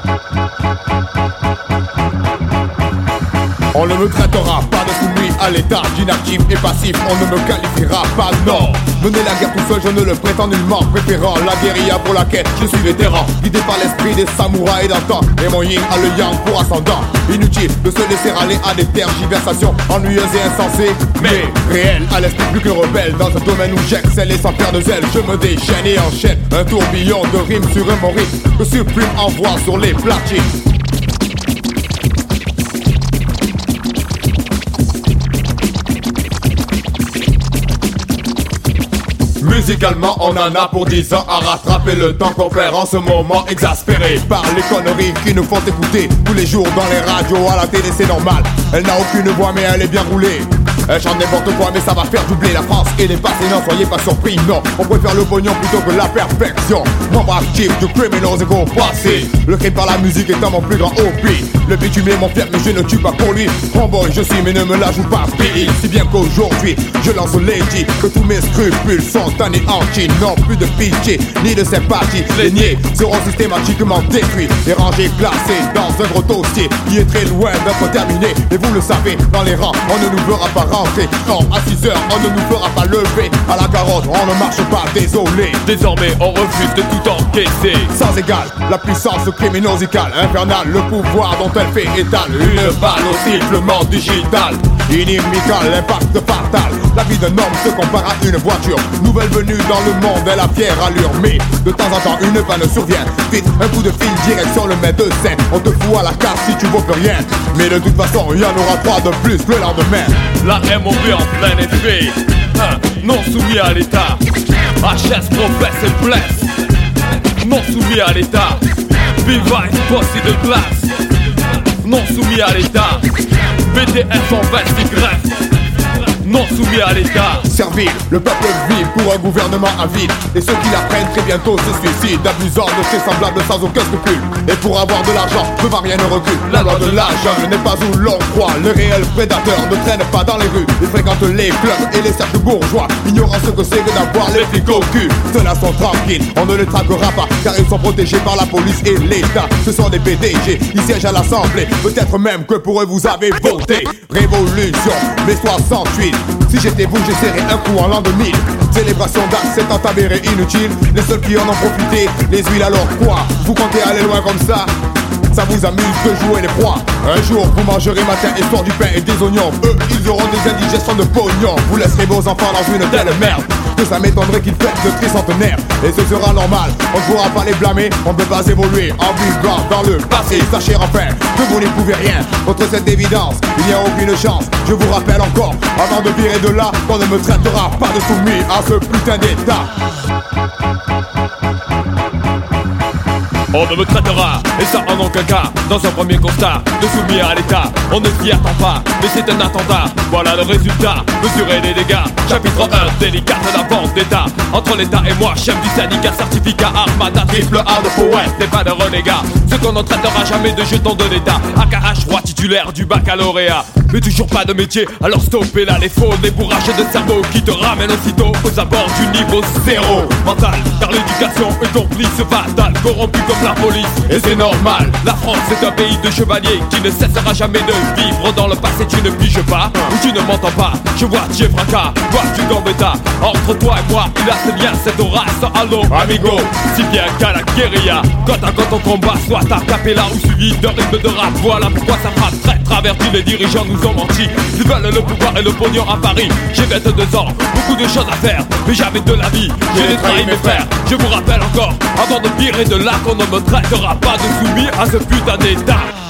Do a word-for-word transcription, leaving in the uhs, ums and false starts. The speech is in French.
On ne me traitera pas de soumis à l'état, d'inactif et passif, on ne me qualifiera pas, non. Mener la guerre tout seul, je ne le prétends nullement, préférant la guérilla pour laquelle je suis vétéran. Guidé par l'esprit des samouraïs d'antan, et mon yin a le yang pour ascendant. Inutile de se laisser aller à des tergiversations ennuyeuses et insensées, mais réelles, à l'esprit plus que rebelle. Dans un domaine où j'excelle et sans perdre de zèle, je me déchaîne et enchaîne un tourbillon de rimes sur un mon rythme que Supreme envoie sur les platines. Musicalement on en a pour dix ans à rattraper le temps qu'on perd en ce moment, exaspéré par les conneries qui nous font écouter tous les jours dans les radios, à la télé c'est normal. Elle n'a aucune voix mais elle est bien roulée. Elle chante n'importe quoi mais ça va faire doubler la France et les passés, non soyez pas surpris, non. On préfère le pognon plutôt que la perfection. Membre actif du criminals et go passé. Le crime par la musique étant mon plus grand hobby. Le bitume est mon fier mais je ne tue pas pour lui. Homeboy je suis mais ne me la joue pas pays. Si bien qu'aujourd'hui je lance Lady, que tous mes scrupules sont anéantis. Non plus de pitié ni de sympathie. Les niais seront systématiquement détruits et rangés, classés dans un gros dossier qui est très loin d'être terminé. Et vous le savez, dans les rangs on ne nous verra pas rentrer. Non, à six heures on ne nous fera pas lever. À la carotte on ne marche pas, désolé. Désormais on refuse de tout encaisser. Sans égal, la puissance criminosicale infernale, le pouvoir dont elle fait étal. Une balle au sifflement digital, inimical, l'impact fatal. La vie d'un homme se compare à une voiture nouvelle venue dans le monde, elle a fière allure. Mais de temps en temps une panne survient. Vite, un coup de fil, direction le médecin. On te fout à la casse si tu vaux plus rien. Mais de toute façon, il y en aura trois de plus le lendemain. La M O B en plein effet, hein, non soumis à l'état. H S professe et blesse, non soumis à l'état. Vivice, poste de glace, non soumis à l'état. B T S en veste et greffe, non soumis à l'état. Servile, le peuple vit pour un gouvernement avide. Et ceux qui l'apprennent très bientôt se suicident, abusant de ses semblables sans aucun scrupule. Et pour avoir de l'argent, devant rien ne recule. La loi de la jungle n'est pas où l'on croit. Le réel prédateur ne traîne pas dans les rues. Il fréquente les clubs et les cercles bourgeois, ignorant ce que c'est que d'avoir les flics au cul. Ceux-là sont tranquilles, on ne les traquera pas, car ils sont protégés par la police et l'État. Ce sont des P D G, ils siègent à l'Assemblée. Peut-être même que pour eux vous avez voté. Révolution, mai soixante-huit. Si j'étais vous, j'essaierais un coup en l'an deux mille. Célébration d'Axe s'étant avérée inutile. Les seuls qui en ont profité, les huiles alors quoi? Vous comptez aller loin comme ça? Ça vous amuse de jouer les proies. Un jour vous mangerez matin et soir du pain et des oignons. Eux ils auront des indigestions de pognon. Vous laisserez vos enfants dans une telle merde que ça m'étonnerait qu'ils fassent de tricentenaires. Et ce sera normal, on ne pourra pas les blâmer. On ne peut pas évoluer en vivant dans le passé. Sachez enfin que vous n'y pouvez rien contre cette évidence, il n'y a aucune chance. Je vous rappelle encore, avant de virer de là, qu'on ne me traitera pas de soumis à ce putain d'état. On ne me traitera, et ça en aucun cas, dans un premier constat, de soumis à l'état. On ne s'y attend pas, mais c'est un attentat. Voilà le résultat, mesurer les dégâts. Chapitre un, délicat de la vente d'état. Entre l'état et moi, chef du syndicat, certificat, armada, triple A de poète, n'est pas de renégat. Ce qu'on ne traitera jamais de jetons de l'état. A K H, roi titulaire du baccalauréat. Mais toujours pas de métier, alors stoppez là les faux. Les bourrages de cerveau qui te ramènent aussitôt aux abords du niveau zéro mental. Car l'éducation est complice fatale, corrompu comme la police, et c'est normal. La France est un pays de chevaliers qui ne cessera jamais de vivre dans le passé. Tu ne piges pas, ou tu ne m'entends pas. Je vois Dieu fracas, vois du gambetta. Entre toi et moi, il a ce lien, cette race. Allo, amigo, si bien qu'à la guérilla, quand à quand on combat, soit à capella ou suivi de rythme de rap. Voilà pourquoi ça frappe très traverti. Les dirigeants nous ont menti, ils veulent le pouvoir et le pognon à Paris. J'ai vingt-deux ans, beaucoup de choses à faire, mais jamais de la vie, j'ai trahi mes frères. Je vous rappelle encore, avant de virer de là, qu'on ne me traitera pas de soumis à ce putain d'état.